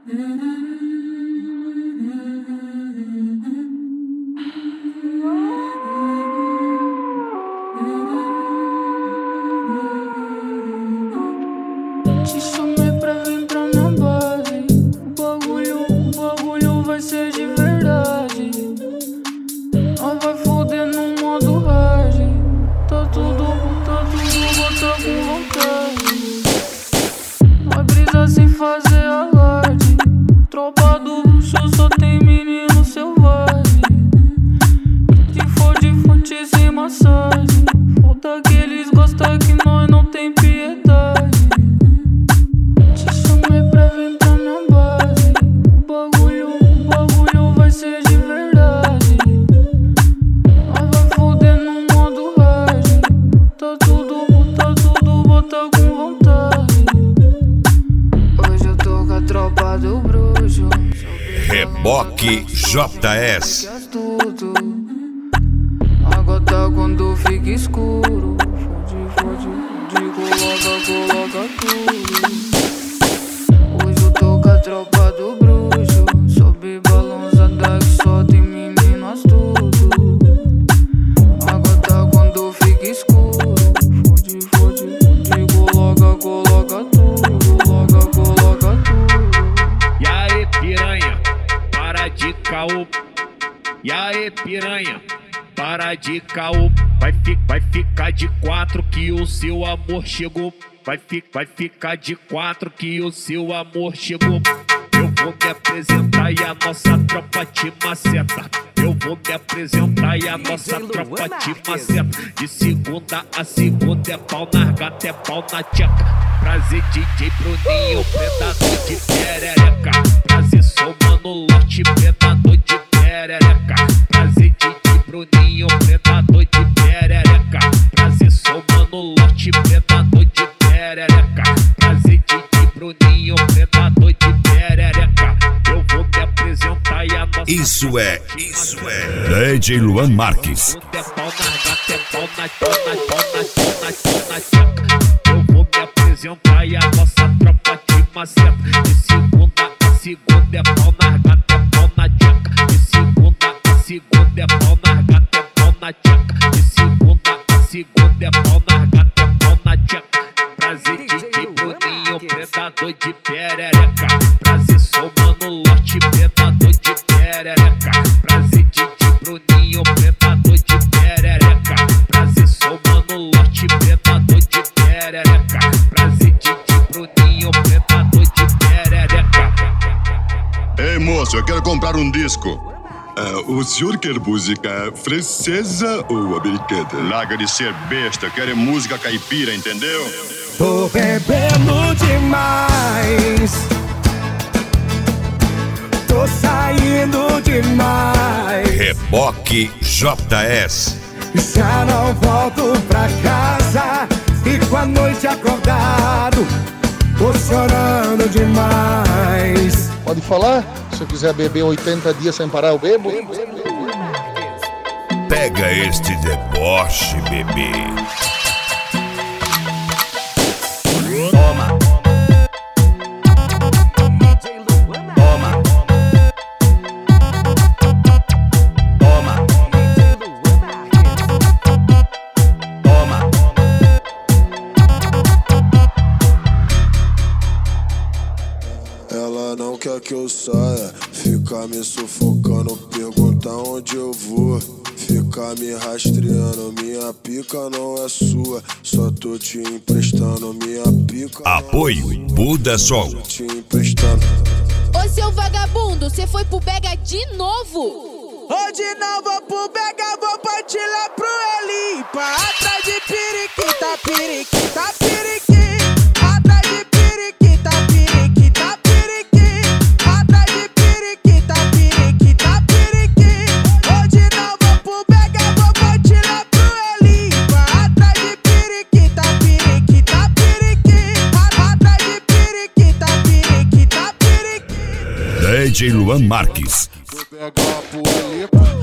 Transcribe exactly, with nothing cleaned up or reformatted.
Te chamei pra vir pra minha base. O bagulho, o bagulho vai ser de verdade. Nós vai foder no modo hard. Tá tudo, tá tudo, bota com vontade. Nós brisa sem fazer alarde. Tropa do bruxo só tem menino selvagem. Se for de fonte sem massagem, falta que eles gostam que nós não tem piedade. Te chamei pra vir pra minha base. O bagulho, o bagulho vai ser de verdade. Nós vai foder no modo hard. Tá tudo, tá tudo, bota com vontade. Hoje eu tô com a tropa do bruxo. Reboque J S. Água tá quando fica escuro. Fode, fode, de coloca, coloca tudo. Hoje eu tô com a tropa do bruxo. Sobe balançada que só tem meninas tudo. Água tá quando fica escuro. Fode, fode, de coloca, coloca tudo. Coloca, coloca tudo. E aí, piranha, para de caô. E aí, piranha, para de caô. Vai, fi, vai ficar de quatro que o seu amor chegou. Vai, fi, vai ficar de quatro que o seu amor chegou. Eu vou me apresentar e a nossa tropa te maceta. Eu vou me apresentar e a nossa tropa te maceta. De segunda a segunda é pau na gata, é pau na tcheca. Prazer D J Bruninho, predador de perereca. Prazer sou mano lote, predador de perereca. Prazer D J Bruninho, predador de perereca. Prazer sou mano lote, predador de perereca. Prazer D J Bruninho, predador de perereca. Eu vou me apresentar e a nossa... Isso é, isso é D J Luan Marques. É pau na gata, é pau na, pau na, pau na, pau na, pau na tcheca. Eu vou me apresentar e a nossa tropa te maceta. De segunda a segunda é pau na gata, é pau na tcheca. De segunda a segunda é pau na gata, é pau na tcheca. De segunda a segunda é pau na gata, é pau na tcheca. Prazer D J Bruninho, predador de perereca. Prazer sou mano lote, predador de perereca. Prazer D J Bruninho, predador de perereca. Prazer sou mano lote, predador de perereca. Prazer D J Bruninho, predador de perereca. Ei moço, eu quero comprar um disco. Uh, o senhor quer música francesa ou americana? Larga de ser besta, quero música caipira, entendeu? Tô bebendo demais, tô saindo demais. Reboque J S. Já não volto pra casa, fico a noite acordado, tô chorando demais. Pode falar? Se eu quiser beber oitenta dias sem parar, eu bebo. Pega este deboche, bebê. Toma. Toma. Toma. Toma. Ela não quer que eu saia, fica me sufocando, pergunta onde eu vou. Fica me rastreando, minha pica não é sua, só tô te emprestando, minha pica. Apoio Buda Sol. Te emprestando. Ô seu vagabundo, cê foi pro Bega de novo? Hoje não vou pro Bega, vou partir lá pro Elipa. Atrás de periquita, periquita, periquita. Atrás de periquita, periquita, periquita. Atrás de periquita, periquita, periquita. Hoje não vou pro Bega, vou partir lá pro Elipa. Atrás de periquita, periquita, periquita. Atrás de periquita, periquita, periquita. D J Luan Marques. Vou pegar pro Elipa.